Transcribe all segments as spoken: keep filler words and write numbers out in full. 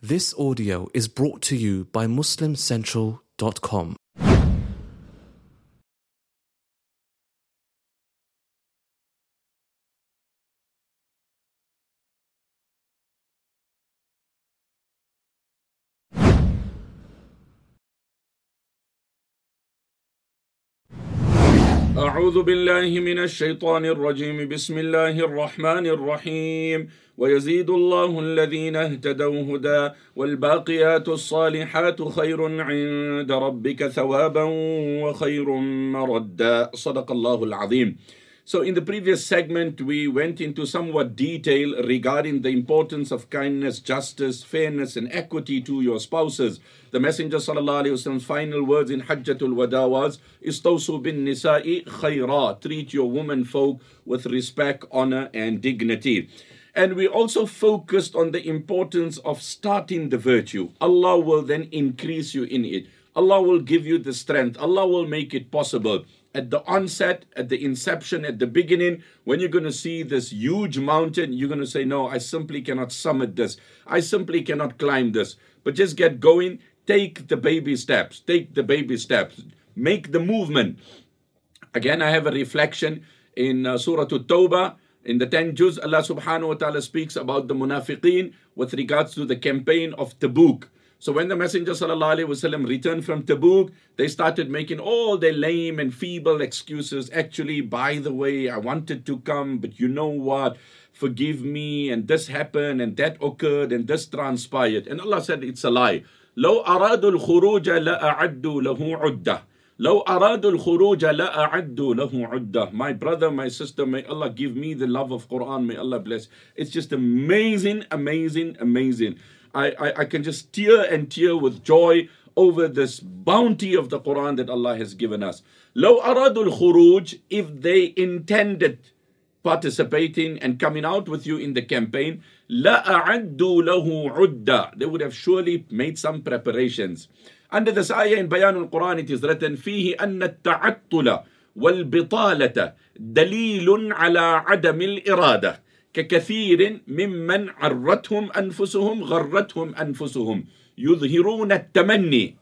This audio is brought to you by Muslim Central dot com. أعوذ بالله من الشيطان الرجيم بسم الله الرحمن الرحيم ويزيد الله الذين اهتدوا هدى والباقيات الصالحات خير عند ربك ثوابا وخير مردا صدق الله العظيم. So in the previous segment, we went into somewhat detail regarding the importance of kindness, justice, fairness, and equity to your spouses. The Messenger sallallahu alaihi wasallam's final words in Hajjatul Wada was, "Istawsu bin nisa'i khayra." Treat your women folk with respect, honor, and dignity. And we also focused on the importance of starting the virtue. Allah will then increase you in it. Allah will give you the strength. Allah will make it possible. At the onset, at the inception, at the beginning, when you're going to see this huge mountain, you're going to say, no, I simply cannot summit this. I simply cannot climb this. But just get going. Take the baby steps. Take the baby steps. Make the movement. Again, I have a reflection in uh, Surah At-Tawbah. In the ten juz, Allah subhanahu wa ta'ala speaks about the munafiqeen with regards to the campaign of Tabuk. So when the Messenger sallallahu alaihi wasallam returned from Tabuk, they started making all their lame and feeble excuses. Actually, by the way, I wanted to come, but you know what? Forgive me, and this happened, and that occurred, and this transpired. And Allah said, it's a lie. لو أرادوا الخروج لأعدوا له عدة. لو أرادوا الخروج لأعدوا له عدة. My brother, my sister, may Allah give me the love of Quran. May Allah bless. It's just amazing, amazing, amazing. I, I, I can just tear and tear with joy over this bounty of the Quran that Allah has given us. لو أرادوا الخروج, if they intended participating and coming out with you in the campaign, لأعدوا له عدة. They would have surely made some preparations. Under this ayah in Bayan al-Quran, it is written, فيه أن التعطل والبطالة دليل على عدم الإرادة ككثير ممن عرتهم أنفسهم غرتهم أنفسهم يظهرون التمني.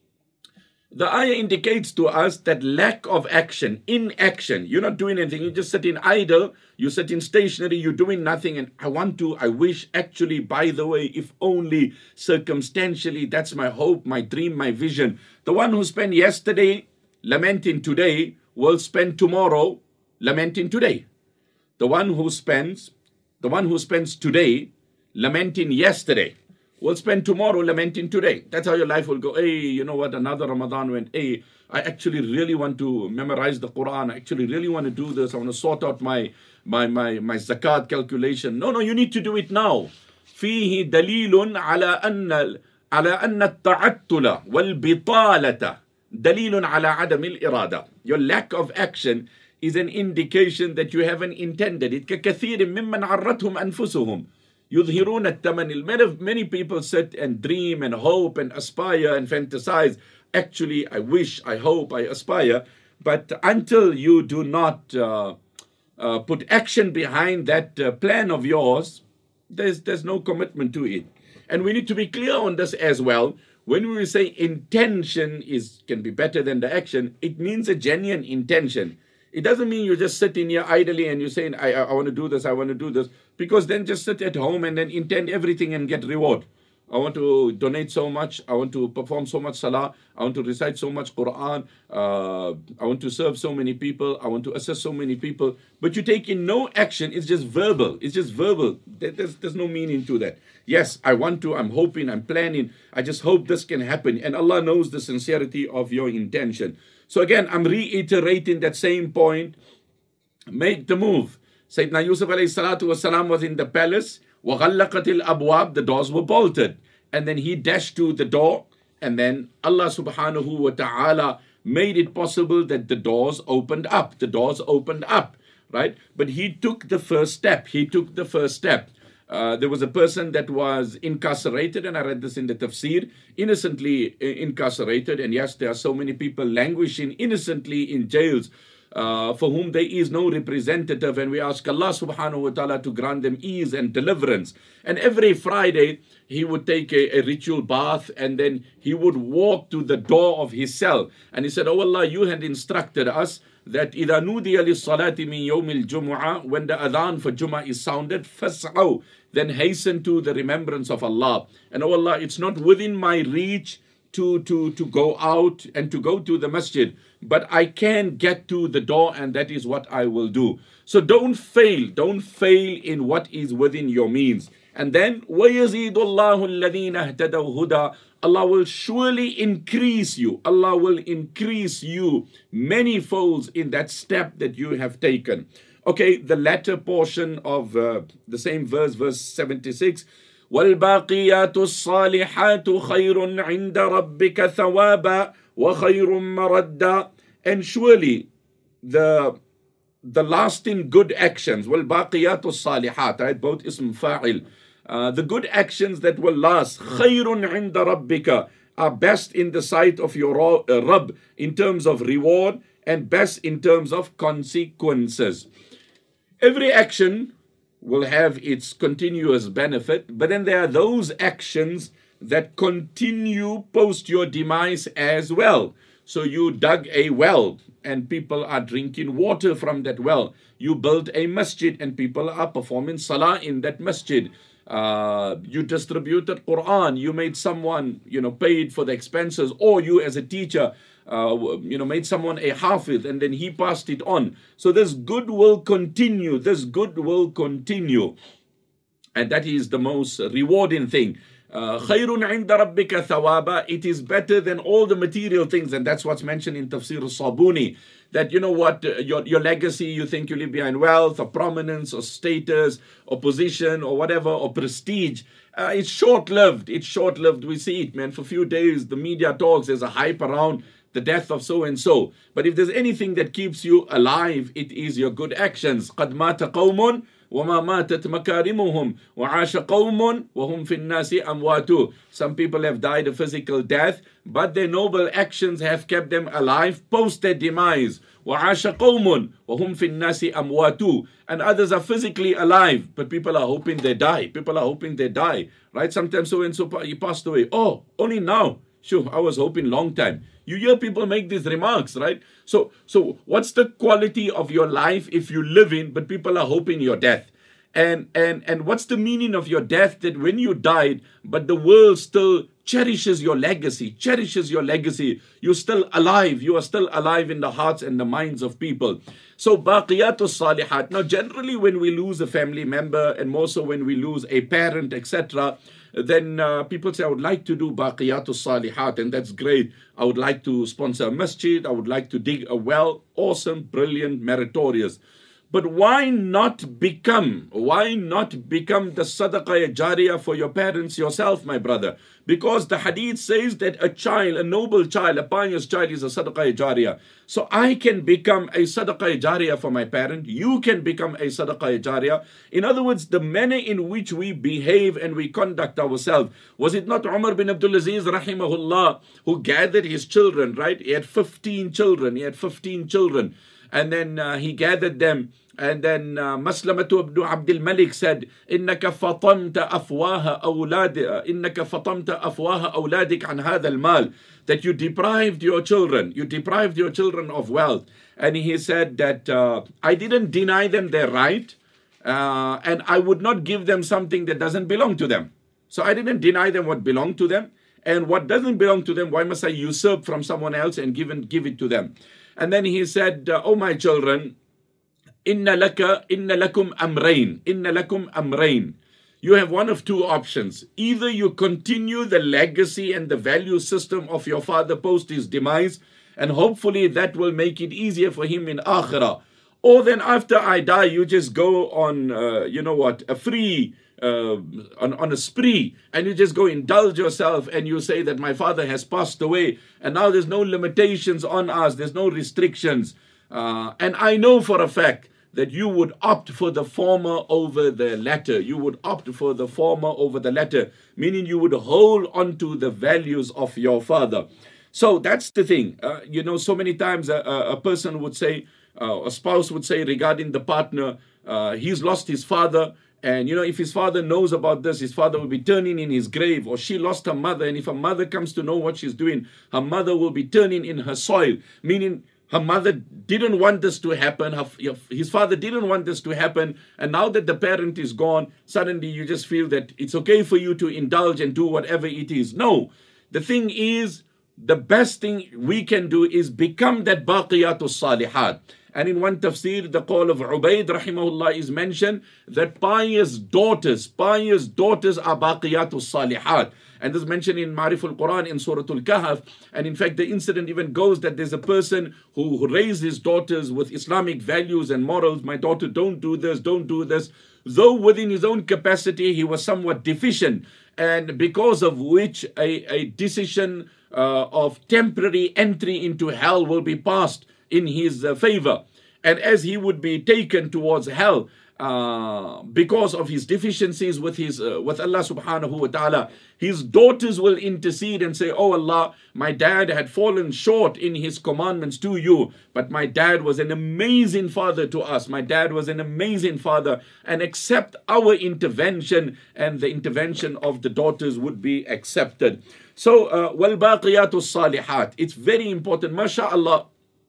The ayah indicates to us that lack of action, inaction. You're not doing anything. You're just sitting idle. You're sitting stationary. You're doing nothing. And I want to, I wish, actually, by the way, if only circumstantially, that's my hope, my dream, my vision. The one who spent yesterday lamenting today will spend tomorrow lamenting today. The one who spends, the one who spends today lamenting yesterday will spend tomorrow lamenting today. That's how your life will go. Hey, you know what? Another Ramadan went. Hey, I actually really want to memorize the Quran. I actually really want to do this. I want to sort out my my my my zakat calculation. No, no, you need to do it now. فيه دليل على أن على أن التعطل والبطالة دليل على عدم الإرادة. Your lack of action is an indication that you haven't intended it. ككثير ممن عرتهم أنفسهم يظهرون التمني. Many, many people sit and dream and hope and aspire and fantasize. Actually, I wish, I hope, I aspire. But until you do not uh, uh, put action behind that uh, plan of yours, there's, there's no commitment to it. And we need to be clear on this as well. When we say intention is can be better than the action, it means a genuine intention. It doesn't mean you're just sitting here idly and you're saying, I, I, I want to do this, I want to do this. Because then just sit at home and then intend everything and get reward. I want to donate so much. I want to perform so much salah. I want to recite so much Quran. Uh, I want to serve so many people. I want to assist so many people. But you take in no action. It's just verbal. It's just verbal. There's, there's no meaning to that. Yes, I want to. I'm hoping. I'm planning. I just hope this can happen. And Allah knows the sincerity of your intention. So again, I'm reiterating that same point. Make the move. Sayyidina Yusuf alayhi salatu wasalam was in the palace. وَغَلَّقَتِ الْأَبْوَابِ. The doors were bolted. And then he dashed to the door. And then Allah subhanahu wa ta'ala made it possible that the doors opened up. The doors opened up. Right? But he took the first step. He took the first step. Uh, there was a person that was incarcerated, and I read this in the tafsir, innocently incarcerated. And yes, there are so many people languishing innocently in jails. uh, for whom there is no representative, and we ask Allah subhanahu wa ta'ala to grant them ease and deliverance. And every Friday, he would take a, a ritual bath, and then he would walk to the door of his cell. And he said, "Oh Allah, you had instructed us that إِذَا نُودِيَ لِلصَّلَاةِ مِنْ يَوْمِ الْجُمُعَةِ, when the adhan for Jummah is sounded, فَاسْعَوْا, then hasten to the remembrance of Allah. And oh Allah, it's not within my reach to, to, to go out and to go to the masjid, but I can get to the door, and that is what I will do." So don't fail, don't fail in what is within your means. And then, وَيَزِيدُ اللَّهُ الَّذِينَ اهْتَدَوْا هُدًى, Allah will surely increase you. Allah will increase you many folds in that step that you have taken. Okay, the latter portion of uh, the same verse, verse seventy-six. وَالْبَاقِيَاتُ الصَّالِحَاتُ خَيْرٌ عِنْدَ رَبِّكَ ثَوَابًا وَخَيْرٌ مَرَدًّا. And surely the the lasting good actions, وَالْبَاقِيَاتُ الصَّالِحَاتُ, right? Both ism fa'il. Uh, the good actions that will last, خَيْرٌ عِنْدَ رَبِّكَ, are best in the sight of your uh, Rabb in terms of reward, and best in terms of consequences. Every action will have its continuous benefit, but then there are those actions that continue post your demise as well. So you dug a well and people are drinking water from that well. You built a masjid and people are performing salah in that masjid. Uh, you distributed Quran. You made someone, you know, paid for the expenses, or you as a teacher, uh, you know, made someone a hafiz and then he passed it on. So this good will continue. This good will continue. And that is the most rewarding thing. خَيْرٌ عِنْدَ رَبِّكَ ثَوَابًا. It is better than all the material things. And that's what's mentioned in Tafsir al-Sabuni. That, you know what, your, your legacy, you think you leave behind wealth or prominence or status or position or whatever, or prestige. Uh, it's short-lived. It's short-lived. We see it, man. For a few days, the media talks. There's a hype around the death of so-and-so. But if there's anything that keeps you alive, it is your good actions. قَدْ مَاتَ قَوْمٌ وَمَا مَاتَتْ مَكَارِمُهُمْ وَعَاشَ قَوْمٌ وَهُمْ فِي النَّاسِ أَمْوَاتُ. Some people have died a physical death, but their noble actions have kept them alive post their demise. وَعَاشَ قَوْمٌ وَهُمْ فِي النَّاسِ أَمْوَاتُ. And others are physically alive, but people are hoping they die. People are hoping they die. Right? Sometimes so-and-so he passed away. Oh, only now. Sure, I was hoping long time. You hear people make these remarks, right? So, so what's the quality of your life if you live in, but people are hoping your death? And, and, and what's the meaning of your death, that when you died, but the world still cherishes your legacy, cherishes your legacy. You're still alive. You are still alive in the hearts and the minds of people. So, baqiyatus salihat. Now, generally when we lose a family member, and more so when we lose a parent, et cetera, then uh, people say, I would like to do baqiyatus salihat, and that's great. I would like to sponsor a masjid. I would like to dig a well. Awesome, brilliant, meritorious. But why not become, why not become the sadaqah jariyah for your parents yourself, my brother? Because the hadith says that a child, a noble child, a pious child is a sadaqah jariyah. So I can become a sadaqah jariyah for my parent. You can become a sadaqah jariyah. In other words, the manner in which we behave and we conduct ourselves. Was it not Umar bin Abdul Aziz, rahimahullah, who gathered his children, right? He had fifteen children. He had fifteen children. And then uh, he gathered them. And then uh, Maslamatu ibn Abdul Malik said, إِنَّكَ فَطَمْتَ أَفْوَاهَ أَوْلَادِ إِنَّكَ فَطَمْتَ أَفْوَاهَ أَوْلَادِكَ عَنْ هَذَا الْمَالِ. That you deprived your children, you deprived your children of wealth. And he said that uh, I didn't deny them their right, uh, and I would not give them something that doesn't belong to them. So I didn't deny them what belonged to them, and what doesn't belong to them, why must I usurp from someone else and give, and give it to them? And then he said, uh, oh my children, Inna laka, inna lakum amrain, inna lakum amrain. You have one of two options. Either you continue the legacy and the value system of your father post his demise, and hopefully that will make it easier for him in akhirah. Or then after I die, you just go on, uh, you know what, a free, uh, on, on a spree, and you just go indulge yourself, and you say that my father has passed away, and now there's no limitations on us, there's no restrictions. Uh, and I know for a fact that you would opt for the former over the latter. You would opt for the former over the latter, meaning you would hold on to the values of your father. So that's the thing. Uh, you know, so many times a, a person would say, uh, a spouse would say regarding the partner, uh, he's lost his father. And, you know, if his father knows about this, his father will be turning in his grave. Or she lost her mother. And if her mother comes to know what she's doing, her mother will be turning in her soil. Meaning her mother didn't want this to happen. Her, his father didn't want this to happen. And now that the parent is gone, suddenly you just feel that it's okay for you to indulge and do whatever it is. No. The thing is, the best thing we can do is become that baqiyatus salihat. And in one tafsir, the call of Ubaid rahimahullah is mentioned that pious daughters, pious daughters are baqiyatus salihat. And this is mentioned in Ma'riful Quran in Surah Al-Kahf. And in fact, the incident even goes that there's a person who, who raised his daughters with Islamic values and morals. My daughter, don't do this, don't do this. Though within his own capacity, he was somewhat deficient. And because of which a, a decision uh, of temporary entry into hell will be passed in his uh, favor. And as he would be taken towards hell uh, because of his deficiencies with his uh, with Allah subhanahu wa ta'ala, his daughters will intercede and say, oh Allah, my dad had fallen short in his commandments to you, but my dad was an amazing father to us. My dad was an amazing father, and accept our intervention, and the intervention of the daughters would be accepted. So, uh, وَالْبَاقِيَاتُ الصَّالِحَاتِ, it's very important, mashallah.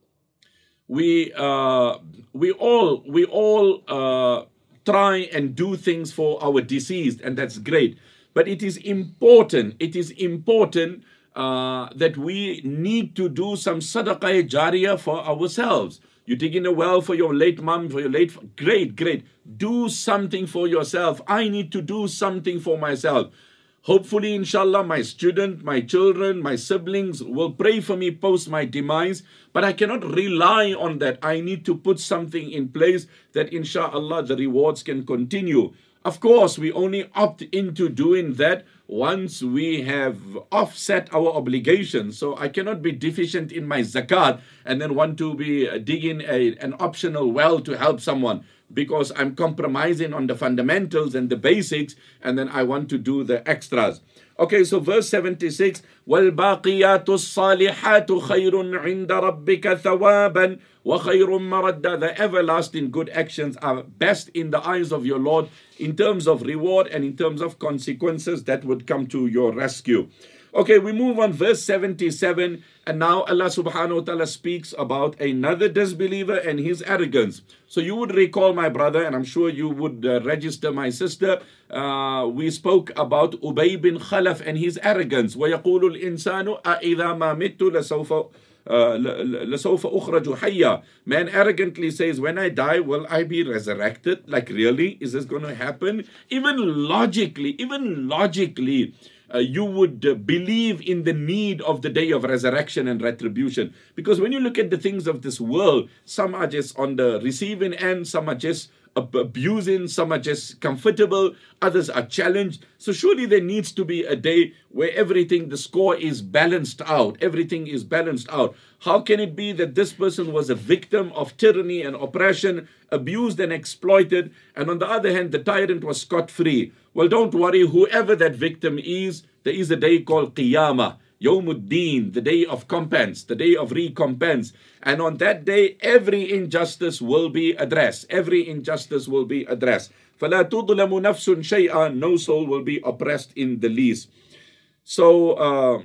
We uh, we all we all uh, try and do things for our deceased, and that's great. But it is important. It is important uh, that we need to do some sadaqah jariyah for ourselves. You dig in a well for your late mom, for your late great great. Do something for yourself. I need to do something for myself. Hopefully, inshallah, my student, my children, my siblings will pray for me post my demise. But I cannot rely on that. I need to put something in place that, inshallah, the rewards can continue. Of course, we only opt into doing that once we have offset our obligations. So I cannot be deficient in my zakat and then want to be digging a, an optional well to help someone, because I'm compromising on the fundamentals and the basics, and then I want to do the extras. Okay, so verse seventy-six, وَالْبَاقِيَاتُ الصَّالِحَاتُ خَيْرٌ عِنْدَ رَبِّكَ ثَوَابًا وَخَيْرٌ مَرَدًّا. The everlasting good actions are best in the eyes of your Lord in terms of reward and in terms of consequences that would come to your rescue. Okay, we move on, verse seventy-seven, and now Allah subhanahu wa ta'ala speaks about another disbeliever and his arrogance. So you would recall, my brother, and I'm sure you would uh, register, my sister, uh, we spoke about Ubay bin Khalaf and his arrogance. وَيَقُولُ الْإِنسَانُ أَإِذَا مَا مِتُّ لَسَوْفَ لَسَوْفَ أُخْرَجُ حَيًّا. Man arrogantly says, when I die, will I be resurrected? Like, really? Is this going to happen? Even logically, even logically, Uh, you would uh, believe in the need of the day of resurrection and retribution. Because when you look at the things of this world, some are just on the receiving end, some are just ab- abusing, some are just comfortable, others are challenged. So surely there needs to be a day where everything, the score is balanced out. Everything is balanced out. How can it be that this person was a victim of tyranny and oppression, abused and exploited, and on the other hand, the tyrant was scot-free? Well, don't worry, whoever that victim is, there is a day called Qiyamah, Yawmuddin, the day of compense, the day of recompense. And on that day, every injustice will be addressed. Every injustice will be addressed. فَلَا تُظْلَمُ نَفْسٌ شَيْئًا. No soul will be oppressed in the least. So, uh,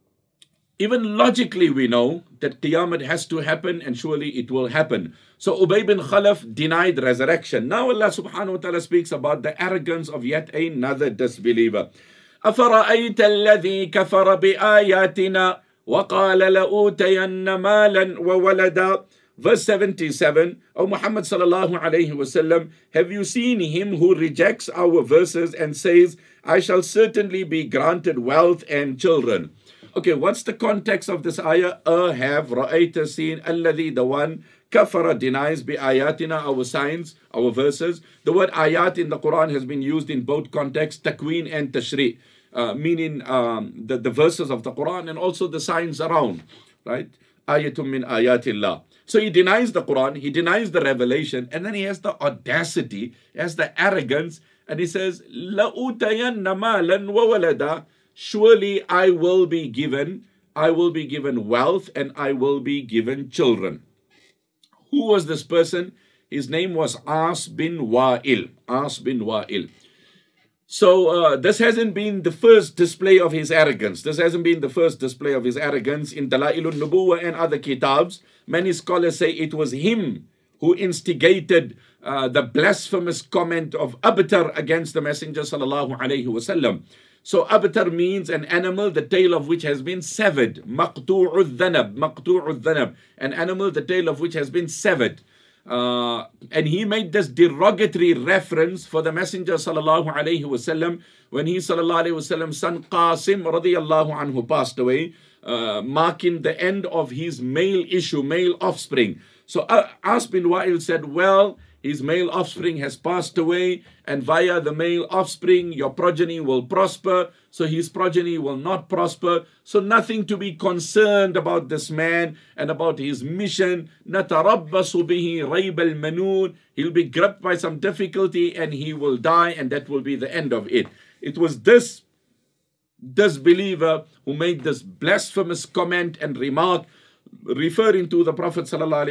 even logically we know that Qiyamah has to happen, and surely it will happen. So Ubay bin Khalaf denied resurrection. Now Allah subhanahu wa ta'ala speaks about the arrogance of yet another disbeliever. أَفَرَأَيْتَ الَّذِي كَفَرَ بِآيَاتِنَا وَقَالَ لَأُوتَيَنَّ مَالًا وَوَلَدًا. Verse seventy-seven, O Muhammad sallallahu alayhi wasallam, have you seen him who rejects our verses and says, I shall certainly be granted wealth and children? Okay, what's the context of this ayah? Uh, have, ra'ayta, seen, alladhi, the one, kafara, denies, bi ayatina, our signs, our verses. The word ayat in the Quran has been used in both contexts, takween and tashri', uh, meaning um, the, the verses of the Quran and also the signs around, right? Ayatum min ayatillah. So he denies the Quran, he denies the revelation, and then he has the audacity, he has the arrogance, and he says, لَأُوتَيَنَّ مَالًا وَوَلَدًا. Surely I will be given, I will be given wealth and I will be given children. Who was this person? His name was As bin Wa'il. As bin Wa'il. So uh, this hasn't been the first display of his arrogance. This hasn't been the first display of his arrogance. In Dalailun Nubuwah and other kitabs, many scholars say it was him who instigated uh, the blasphemous comment of Abtar against the Messenger sallallahu alaihi wasallam. So Abtar means an animal, the tail of which has been severed. Maqtu'u dhanab, maqtu'u dhanab, an animal, the tail of which has been severed. Uh, and he made this derogatory reference for the Messenger sallallahu alaihi wasallam when he sallallahu alaihi wasallam's son Qasim radiyallahu anhu passed away, uh, marking the end of his male issue, male offspring. So uh, As bin Wa'il said, well, his male offspring has passed away, and via the male offspring, your progeny will prosper, so his progeny will not prosper. So nothing to be concerned about this man and about his mission. نَتَرَبَّصُ بِهِ رَيْبَ الْمَنُونَ. He'll be gripped by some difficulty and he will die, and that will be the end of it. It was this disbeliever who made this blasphemous comment and remark, referring to the Prophet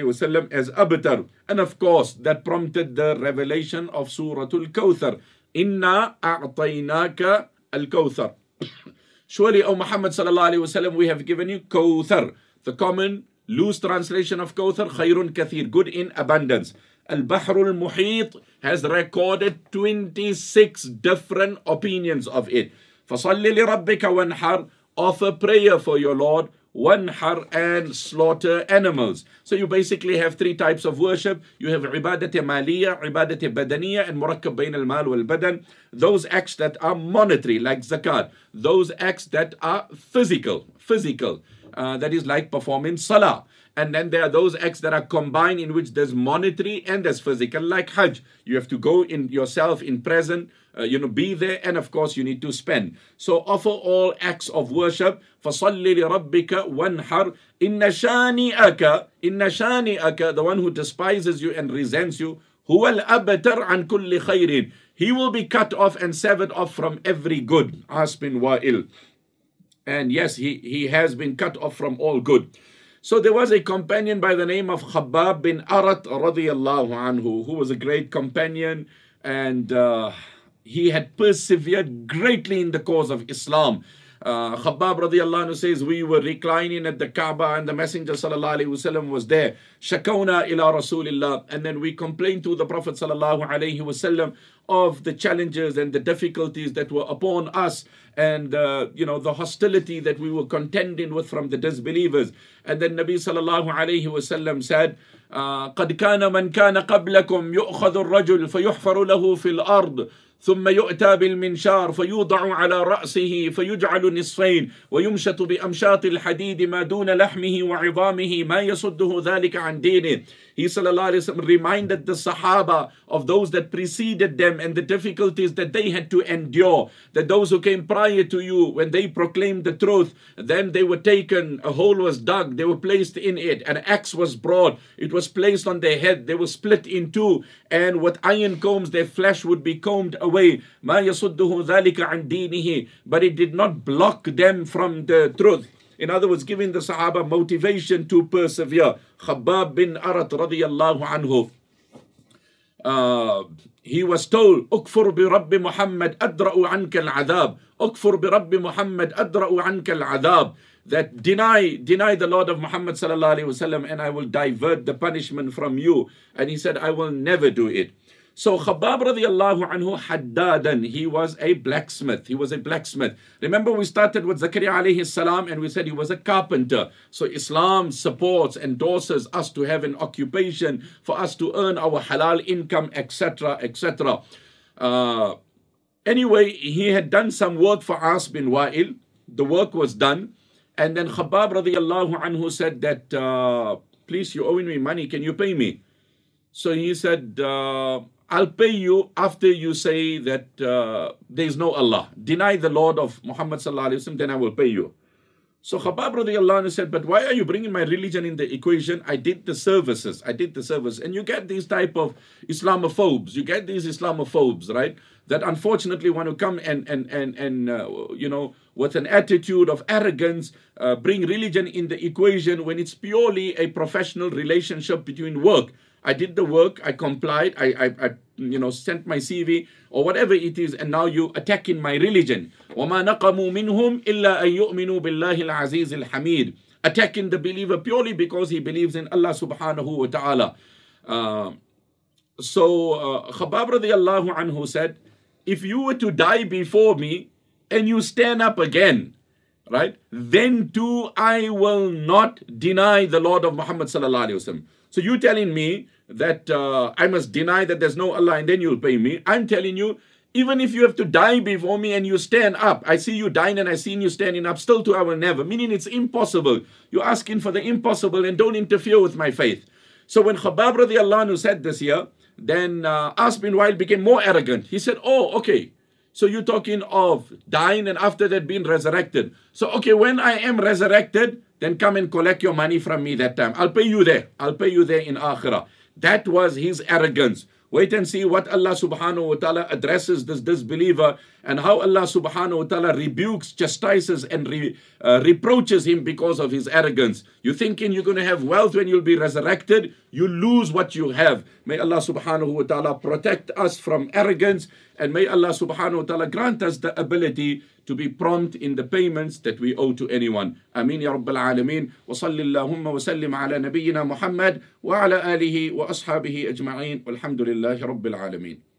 ﷺ as Abtar. And of course, that prompted the revelation of Surah Al-Kawthar. Inna a'tainaka al-Kawthar. Surely, O Muhammad ﷺ, we have given you Kawthar. The common, loose translation of Kawthar, Khayrun Kathir, good in abundance. Al-Bahr al-Muhit has recorded twenty-six different opinions of it. فَصَلِّ لِرَبِّكَ وَانْحَرْ. Offer prayer for your Lord. Wanhar, and slaughter animals. So you basically have three types of worship. You have ibadat maliya, ibadat badaniya, and murakkab bain al-mal wal-badan. Those acts that are monetary, like zakat. Those acts that are physical, physical. Uh, that is like performing salah. And then there are those acts that are combined, in which there's monetary and there's physical, like Hajj. You have to go in yourself in present, uh, you know, be there, and of course you need to spend. So offer all acts of worship. فَصَلِّ لِرَبِّكَ وَانْحَرْ إِنَّ شَانِئَكَ إِنَّ شَانِئَكَ, the one who despises you and resents you, هُوَ الْأَبْتَرْ عَنْ كُلِّ خَيْرٍ. He will be cut off and severed off from every good. As bin Wa'il. And yes, he, he has been cut off from all good. So there was a companion by the name of Khabbab bin Arat radiyallahu anhu, who was a great companion, and uh, he had persevered greatly in the cause of Islam. Uh, Khabbab radiyallahu anhu says, we were reclining at the Kaaba and the Messenger sallallahu alaihi wasallam was there. Shakawna ila Rasulillah. And then we complained to the Prophet sallallahu alaihi wasallam of the challenges and the difficulties that were upon us, and uh, you know, the hostility that we were contending with from the disbelievers. And then Nabi sallallahu alaihi wasallam said, قد كان من كان قبلكم يؤخذ الرجل فيحفر له في الأرض ثم يؤتى بالمنشار فيوضع على رأسه فيجعل نصفين ويمشط بأمشاط الحديد ما دون لحمه وعظامه ما يصده ذلك عن دينه. He sallallahu alaihi wasallam reminded the Sahaba of those that preceded them and the difficulties that they had to endure. That those who came prior to you, when they proclaimed the truth, then they were taken, a hole was dug, they were placed in it, an axe was brought, it was placed on their head, they were split in two, and with iron combs their flesh would be combed away. مَا يَصُدُّهُ ذَلِكَ عَنْ دِينِهِ. But it did not block them from the truth. In other words, giving the Sahaba motivation to persevere. Khabbab bin Arat radiyallahu anhu, uh, he was told, Ukfur bi Rabbi Muhammad adra'u anka al-adhab. Ukfur bi Rabbi Muhammad adra'u anka al-adhab. That deny, deny the Lord of Muhammad sallallahu alaihi wasallam, and I will divert the punishment from you. And he said, I will never do it. So Khabbab radiallahu anhu haddadan, he was a blacksmith. He was a blacksmith. Remember, we started with Zakaria alayhi salam and we said he was a carpenter. So Islam supports, endorses us to have an occupation, for us to earn our halal income, et cetera, et cetera. Uh, anyway, he had done some work for As bin Wa'il. The work was done. And then Khabbab radiallahu anhu said that, uh, please, you're owing me money, can you pay me? So he said, uh, I'll pay you after you say that uh, there is no Allah. Deny the Lord of Muhammad sallallahu alaihi wasallam, then I will pay you. So Khabbab radiallahu anhu said, but why are you bringing my religion in the equation? I did the services. I did the service. And you get these type of Islamophobes. You get these Islamophobes, right? That unfortunately want to come and, and, and, and uh, you know, with an attitude of arrogance, uh, bring religion in the equation when it's purely a professional relationship between work. I did the work, I complied, I, I, I you know, sent my C V or whatever it is, and now you attacking my religion. وَمَا نَقَمُوا مِنْهُمْ إِلَّا أَن يُؤْمِنُوا بِاللَّهِ الْعَزِيزِ الْحَمِيدِ. Attacking the believer purely because he believes in Allah subhanahu wa ta'ala. Uh, so uh, Khabbab radiallahu anhu said, if you were to die before me and you stand up again, right, then too I will not deny the Lord of Muhammad sallallahu alaihi wasallam. So you telling me that uh, I must deny that there's no Allah and then you'll pay me. I'm telling you, even if you have to die before me and you stand up, I see you dying and I see you standing up, still too I will never. Meaning it's impossible. You're asking for the impossible and don't interfere with my faith. So when Khabbab radiallahu anhu said this here, then uh, As bin Wa'il became more arrogant. He said, oh, okay. So you're talking of dying and after that being resurrected. So, okay, when I am resurrected, then come and collect your money from me that time. I'll pay you there. I'll pay you there in Akhirah. That was his arrogance. Wait and see what Allah subhanahu wa ta'ala addresses this disbeliever and how Allah subhanahu wa ta'ala rebukes, chastises and re, uh, reproaches him because of his arrogance. You're thinking you're going to have wealth when you'll be resurrected. You lose what you have. May Allah subhanahu wa ta'ala protect us from arrogance and may Allah subhanahu wa ta'ala grant us the ability to be prompt in the payments that we owe to anyone. Ameen ya Rabbil Alameen. Wa salli Allahumma wa sallim ala nabiyyina Muhammad wa ala alihi wa ashabihi ajma'een. Walhamdulillahi Rabbil Alameen.